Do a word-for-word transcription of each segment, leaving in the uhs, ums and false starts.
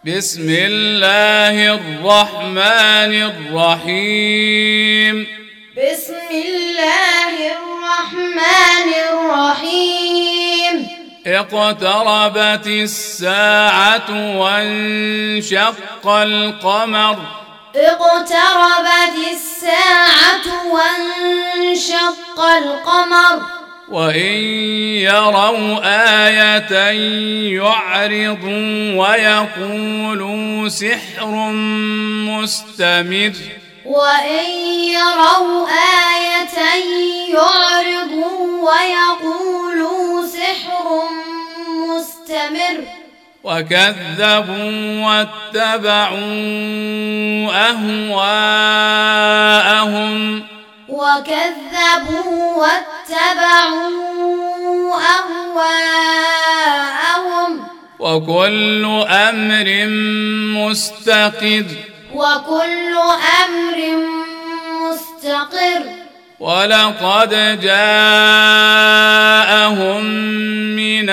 بسم الله الرحمن الرحيم بسم الله الرحمن الرحيم اقتربت الساعة وانشق القمر اقتربت الساعة وانشق القمر وإن يروا آية يعرضوا ويقولوا سحر مستمر وإن يروا آية يعرضوا ويقولوا سحر مستمر وكذبوا واتبعوا أهواءهم وكذبوا واتبعوا أهواءهم وكل أمر مستقر وكل أمر مستقر ولقد جاءهم من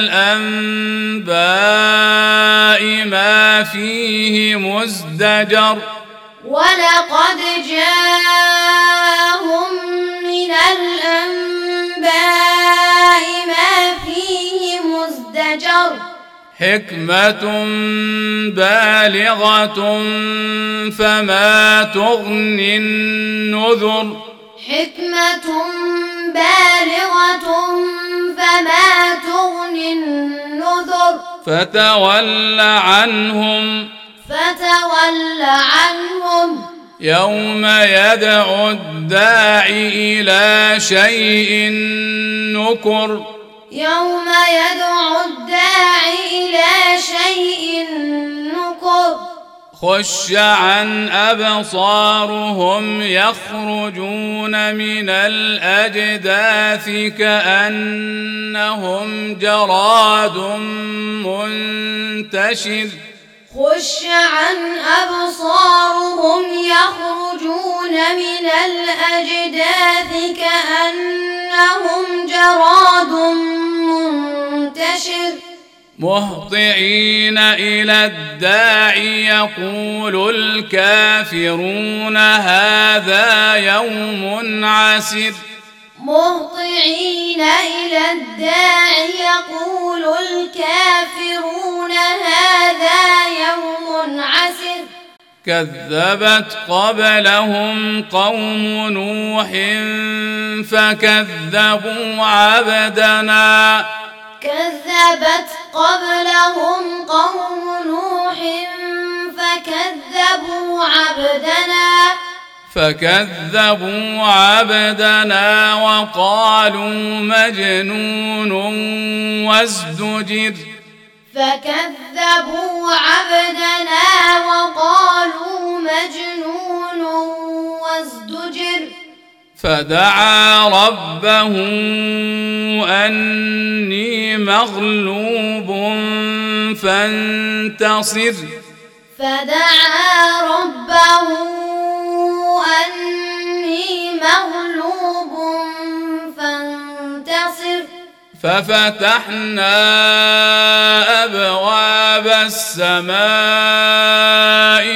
الأنباء ما فيه مزدجر ولقد جاءهم من الأنباء ما فيه مزدجر حكمة بالغة فما تغني النذر حكمة بالغة فما تغني النذر فتول عنهم فتول عنهم يوم يدعو الداعي إلى شيء نكر يوم يدعو الداعي إلى شيء نكر خش عن أبصارهم يخرجون من الأجداث كأنهم جراد منتشر خش عن أبصارهم يخرجون من الأجداث كأنهم جراد منتشر مهطعين إلى الداعي يقول الكافرون هذا يوم عسر مهطعين إلى الداعي يقول الكافرون هذا يوم عسر كذبت قبلهم قوم نوح فكذبوا عبدنا كذبت قبلهم قوم نوح فكذبوا عبدنا فكذبوا عبدنا وقالوا مجنون وازدجر فكذبوا عبدنا وقالوا مجنون وازدجر فدعا ربه أني مغلوب فانتصر فدعا ربه أني مغلوب فانتصر ففتحنا أبواب السماء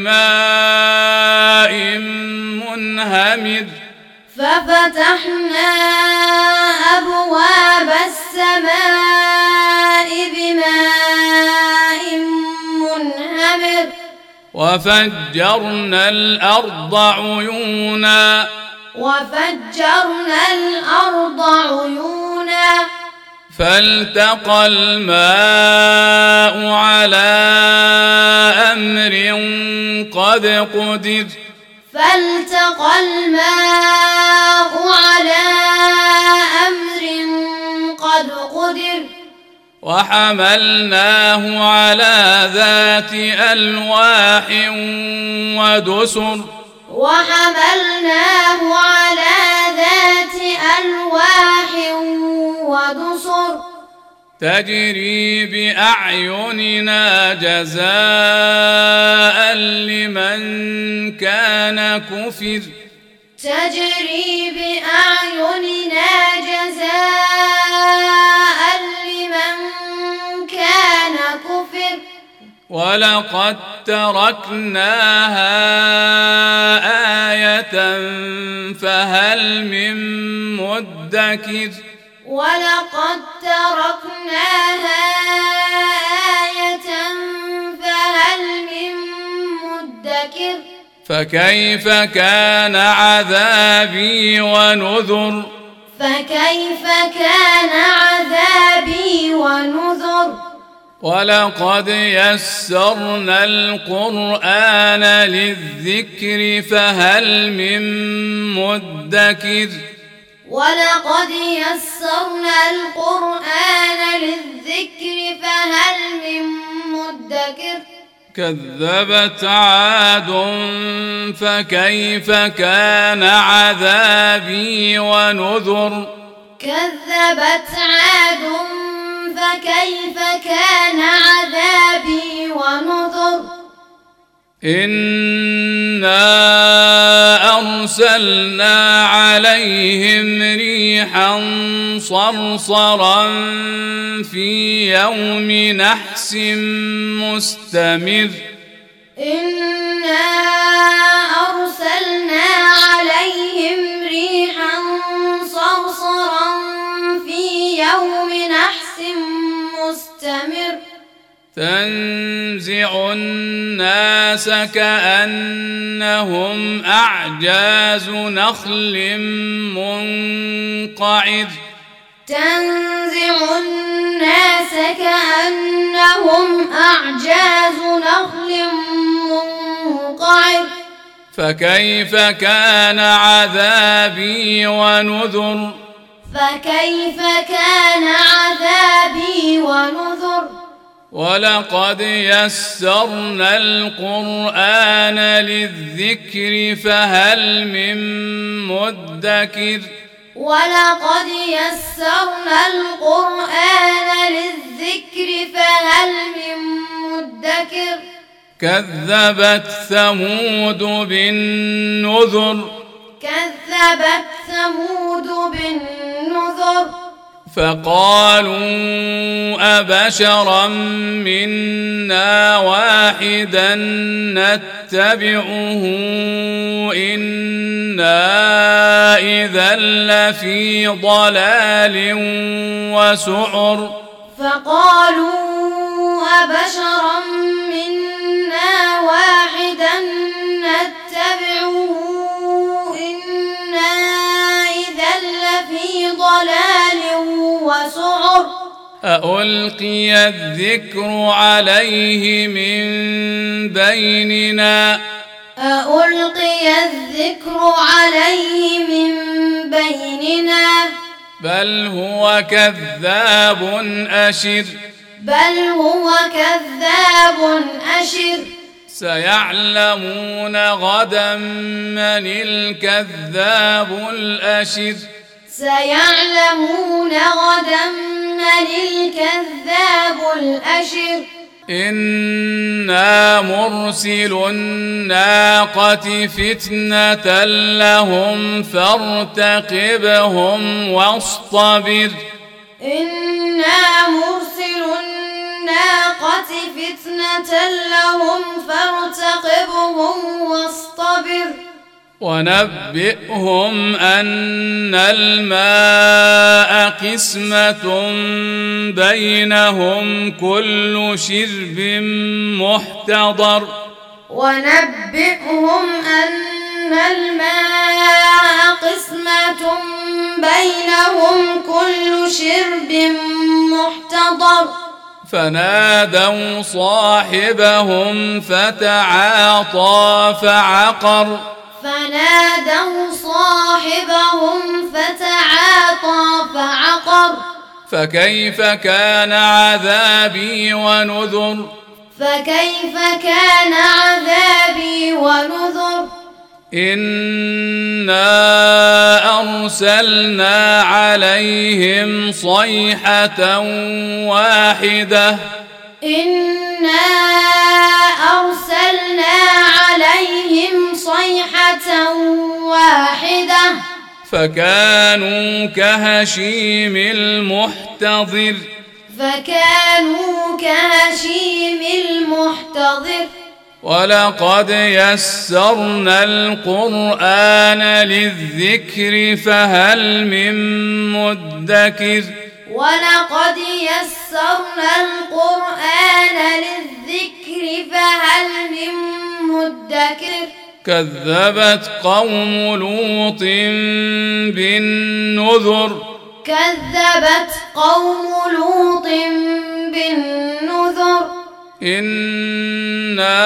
بماء منهمر ففتحنا أبواب السماء بماء منهمر وفجرنا الأرض عيونا وفجرنا الأرض عيونا فالتقى الماء على أمر قد قدر فالتقى الماء على أمر قد قدر وحملناه على ذات ألواح ودسر وحملناه على ذات ألواح ودسر تجري بأعيننا جزاء لمن كان كفر تجري بأعيننا جزاء لمن كان كفر ولقد تركناها آية فهل من مدكر ولقد تركناها آية فهل من مدكر فكيف كان عذابي ونذر فكيف كان عذابي ونذر ولقد يسرنا القرآن للذكر فهل من مدكر ولقد يسرنا القرآن للذكر فهل من مدكر كذبت عاد فكيف كان عذابي ونذر كذبت عاد فكيف كان عذابي ونذر إنا أرسلنا عليهم ريحا صرصرا في يوم نحس مستمر إنا أرسلنا عليهم ريحا صرصرا في يوم نحس مستمر تنزع الناس كأنهم أعجاز نخل منقعر تنزع الناس كأنهم أعجاز نخل منقعر فكيف كان عذابي ونذر فكيف كان عذابي ونذر ولقد يسرنا القرآن للذكر فهل من مدكر ولقد يسرنا القرآن للذكر فهل من مدكر كذبت ثمود بالنذر كذبت ثمود بالنذر فقالوا أبشرا منا واحدا نتبعه إنا إذا لفي ضلال وسعر فقالوا أبشرا منا واحدا نتبعه إنا إذا لفي ضلال وسعر أألقي الذكر عليه من بيننا أألقي الذكر عليه من بيننا بل هو كذاب أشر بل هو كذاب أشر سيعلمون غدا من الكذاب الأشر سيعلمون غدا من الكذاب الأشر إنا مرسل الناقة فتنة لهم فارتقبهم واصطبر إنا مرسل الناقة فتنة لهم فارتقبهم واصطبر ونبئهم أن الماء قسمة بينهم كل شرب محتضر ونبئهم أن الماء قسمة بينهم كل شرب محتضر فنادوا صاحبهم فتعاطى فعقر فنادوا صاحبهم فتعاطى فعقر فكيف كان عذابي ونذر فكيف كان عذابي ونذر إنا أرسلنا عليهم صيحة واحدة إنا أرسلنا عليهم صيحة واحدة فكانوا كهشيم المحتضر فكانوا كهشيم المحتضر ولقد يسرنا القرآن للذكر فهل من مدكر ولقد يسرنا القرآن للذكر فهل من مدكر كذبت قوم لوط بالنذر كذبت قوم لوط بالنذر إنا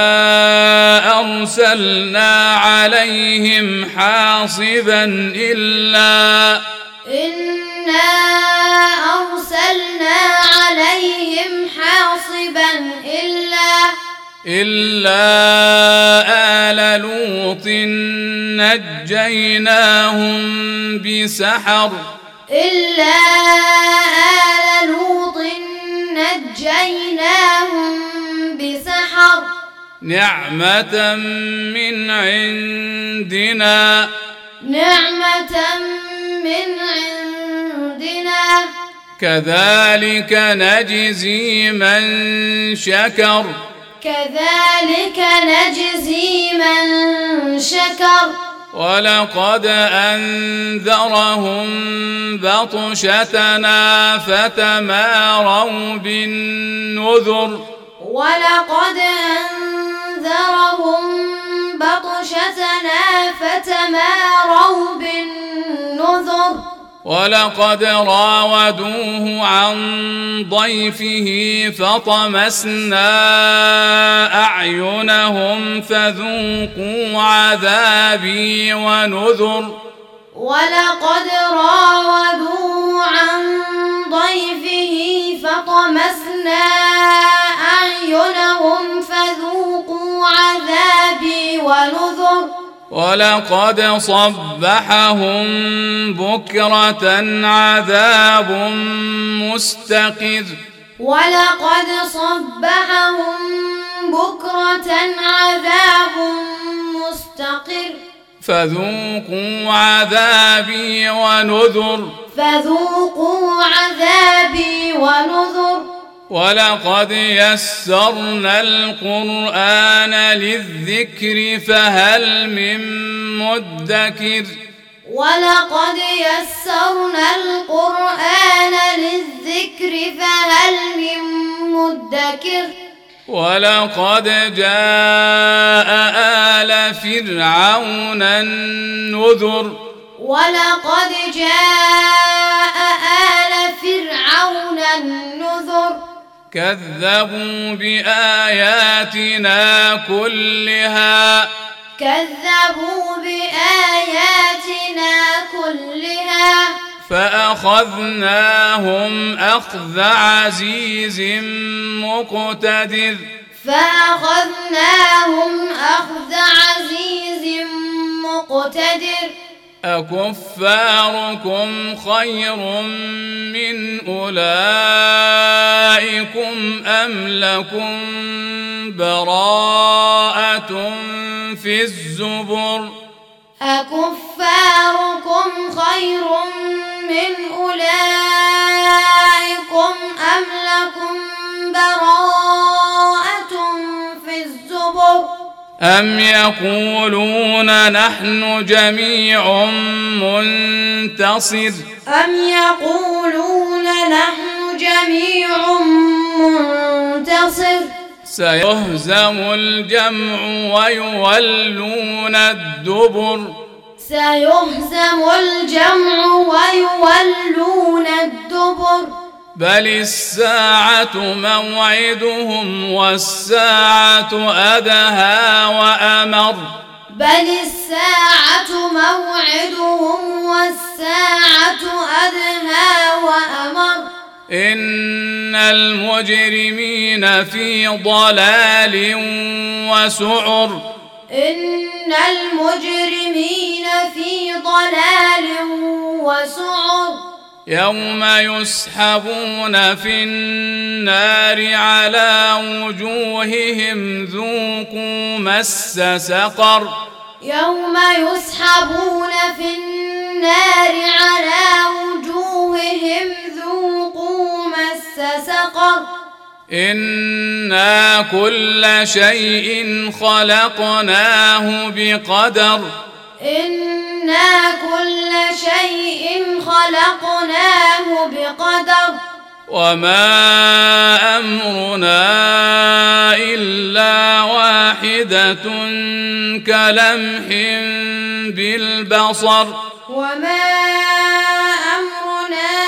أرسلنا عليهم حاصبا إلا إنا أرسلنا عليهم حاصبا إلا إلا آل لوط نجيناهم بسحر إلا آل لوط نجيناهم بسحر نعمة من عندنا نعمة من عندنا كذلك نجزي من شكر كذلك نجزي من شكر ولقد أنذرهم بطشتنا فتماروا بالنذر ولقد أنذرهم بطشتنا فتماروا بالنذر ولقد راودوه عن ضيفه فطمسنا أعينهم فذوقوا عذابي ونذر ولقد راودوه عن ضيفه فطمسنا أعينهم فذوقوا عذابي ونذر ولقد صبحهم بكرة عذاب مستقر ولقد صبحهم بكرة عذاب مستقر فذوقوا عذابي ونذر فذوقوا عذابي ونذر ولقد يسرنا القرآن للذكر فهل من مدكر ولقد يسرنا القرآن للذكر فهل من مدكر ولقد جاء آل فرعون النذر ولقد جاء آل فرعون النذر كذبوا بآياتنا كلها كذبوا بآياتنا كلها فأخذناهم أخذ عزيز مقتدر فأخذناهم أخذ عزيز مقتدر أكفاركم خير من أولئكم أم لكم براءة في الزبر أكفاركم خير من أولئكم أم لكم براءة في الزبر أم يقولون نحن جميع منتصر أم يقولون نحن جميع منتصر سيهزم الجمع ويولون الدبر سيهزم الجمع ويولون الدبر بل الساعة موعدهم والساعة أدهى وأمر بل الساعة موعدهم والساعة أدهى وأمر إن المجرمين في ضلال وسعر إن المجرمين في ضلال وسعر يوم يسحبون في النار على وجوههم ذوقوا مس سقر يوم يسحبون في النار على وجوههم ذوقوا مس سقر إنا كل شيء خلقناه بقدر إنا كل شيء خلقناه بقدر وما أمرنا إلا واحدة كلمح بالبصر وما أمرنا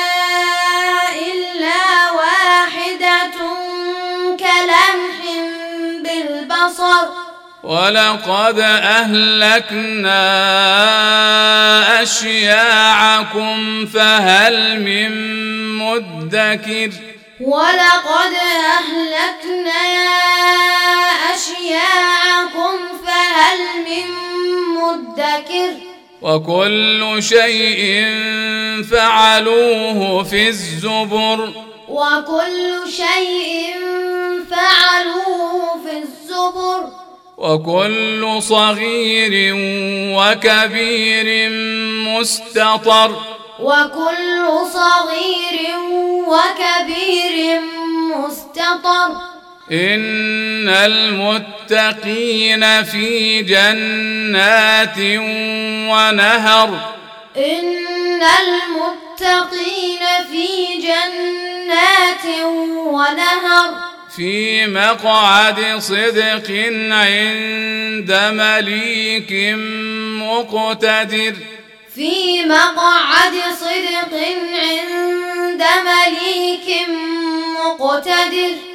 إلا واحدة كلمح بالبصر ولقد أهلكنا أشياعكم فهل من مدكر ولقد أهلكنا أشياعكم فهل من مدكر وكل شيء فعلوه في الزبر وكل شيء فعلوه في الزبر وكل صغير وكبير مستطر وكل صغير وكبير مستطر إن المتقين في جنات ونهر إن المتقين في جنات ونهر في مقعد صدق عند مليك مقتدر في مقعد صدق عند مليك مقتدر